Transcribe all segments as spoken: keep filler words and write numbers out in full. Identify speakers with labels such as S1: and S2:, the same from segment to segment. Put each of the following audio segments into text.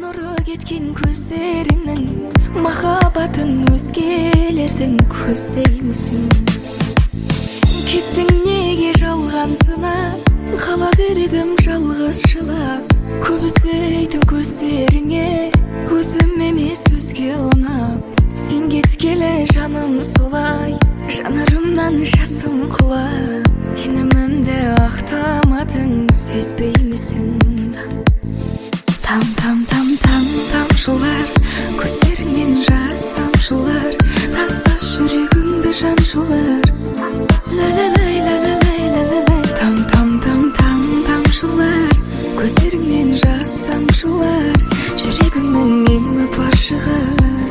S1: нұры кеткен көздеріңнің махаббатын өзгелердің көздеймісің? Кеттің неге жалғансына, қала бердім жалғыз жылап. Көп іздейді көздеріңе, өзім емес өзге ұнап. Сен кеткелі жаным солай, жанарымнан жасым құлап. Сенімімді ақтамадың, сезбеймісің? Там, там, там, там, тамшылар, көздеріңнен жас тамшылар, тастас жүрегіңді жаншылар. Ла-ла-лай, ла-ла-лай, ла-ла-лай. Там, там, там, там, тамшылар, көздеріңнен жас тамшылар, жүрегіңнің емі бар шығар.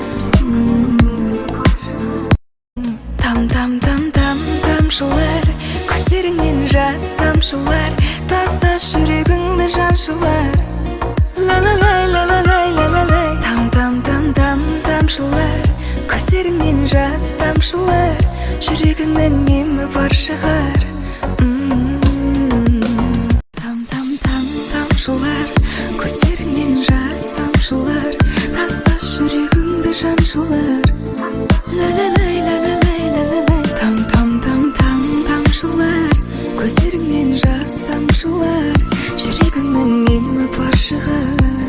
S1: Там, там, там, там, тамшылар, көздеріңнен жас тамшылар, тастас жүрегіңді жаншылар. Ла-ла-лай, ла-ла-лай, ла-ла-лай. Там, там, там, там, тамшылар, көздеріңнен жас тамшылар, жүрегіңнің емі бар шығар. Там, там, там, тамшылар, көздеріңнен жас тамшылар, тастас жүрегіңді жаншылар. Ла-ла-лай, ла-ла-лай, ла-ла-лай. Там, там, там, там, тамшылар, көздеріңнен жас тамшылар, жүрегіңнің емі бар шығар.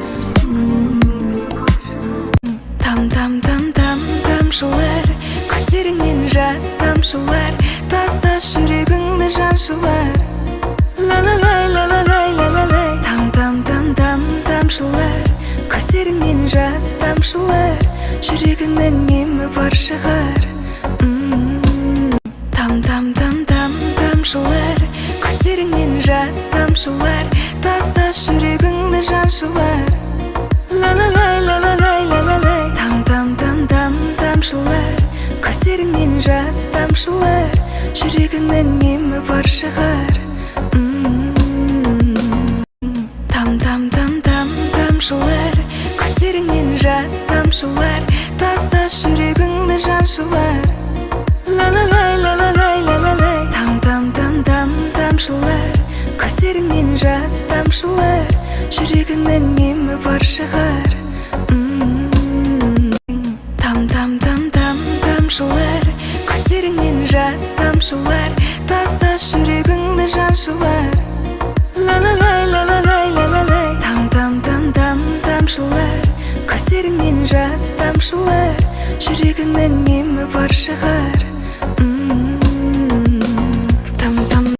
S1: Там, там, там, там, тамшылар, көздеріңнен жас тамшылар, тастас жүрегіңді жаншылар. Ла-ла-лай, ла-ла-лай, ла-ла-лай. Там, там, там, там, тамшылар, көздеріңнен жас тамшылар, жүрегіңнің емі бар шығар. Там, там, там, там, тамшылар, көздеріңнен жас тамшылар, тастас жүрегіңді жаншылар. Ла-ла-лай, ла-ла-лай, ла-ла-лай. Там, там, там, там, тамшылар, көздеріңнен жас тамшылар, жүрегіңнің емі бар шығар. Там, там, там, там, тамшылар, көздеріңнен жас тамшылар, тастас жүрегіңді жаншылар. Ла-ла-лай, ла-ла-лай, ла-ла-лай. Там, там, там, там, тамшылар, көздеріңнен жас тамшылар, жүрегіңнің емі бар шығар. Там, там, там, там, тамшылар, көздеріңнен жас тамшылар, тастас жүрегіңді жаншылар. Ла-ла-лай, ла-ла-лай, ла-ла-лай. Там, там, там, там, тамшылар, көздеріңнен жас тамшылар, жүрегіңнің емі бар шығар.